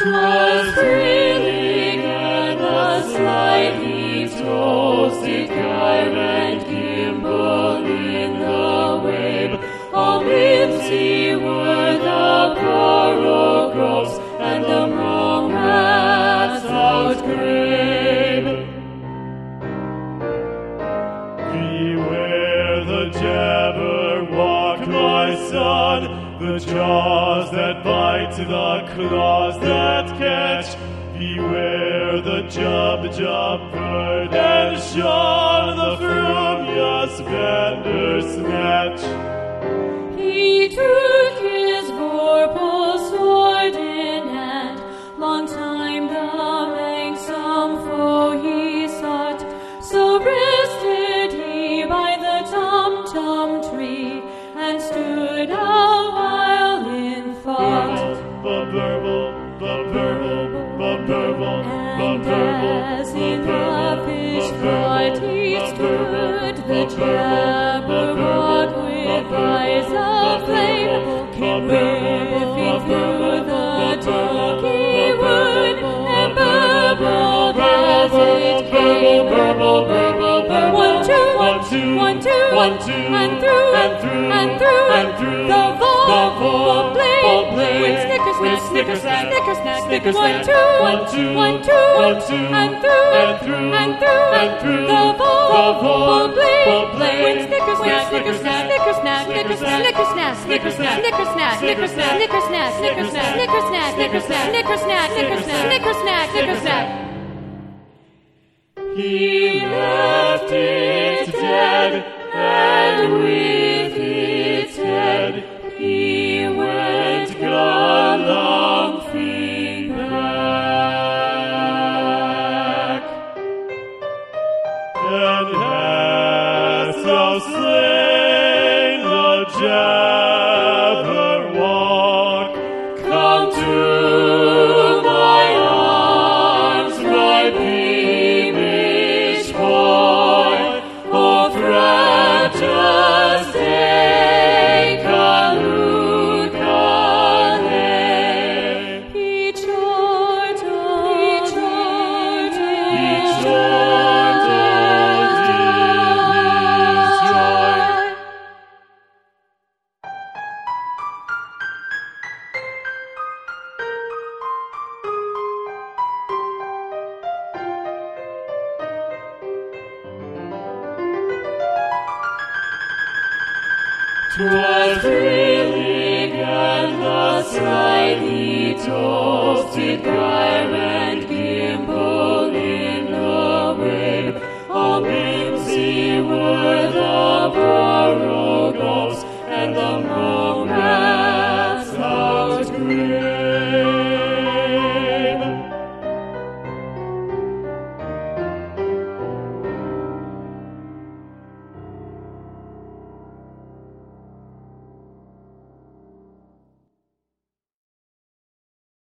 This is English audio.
'Twas thrilling, and the slightly toasted gyre and gimble in the wave. All mimsy were the paragraphs, and the romance outgrabe. Beware the Jabberwock, my son, the jaws that bite, the claws that catch. Beware the Jub-Jub bird, and shun the frumious Bandersnatch. He took his vorpal sword in hand, long time the manxome foe he sought. So rested he by the Tum-Tum tree, and stood a while in thought. Ba-burble, ba-burble, ba-burble, ba-burble. As in the fish pot he stood, the Jabberwock with eyes of flame came whiffing through the doggy wood, and burbled as it came. Burble, burble, burble. 1, 2, 1, 2, 1, 2, and through the vault blade. With snicker-snack, snicker-snack, snicker-snack, snicker-snack. 1, 2, 1, 2, 1, 2, and through the vault blade. With snicker-snack, snicker-snack, snicker-snack, snicker-snack, snicker-snack, snicker-snack, snicker-snack, snicker-snack, snicker-snack, snicker-snack, snicker-snack, snicker-snack, snicker-snack, snicker-snack, snicker-snack. He left it dead, and with its head he went galumphing back. And hast thou slain the Jabberwock? Come to my arms, my beamish boy. Oh, precious day, Kalukale. He chortled in his joy. ''Twas thrilling, and the slightly told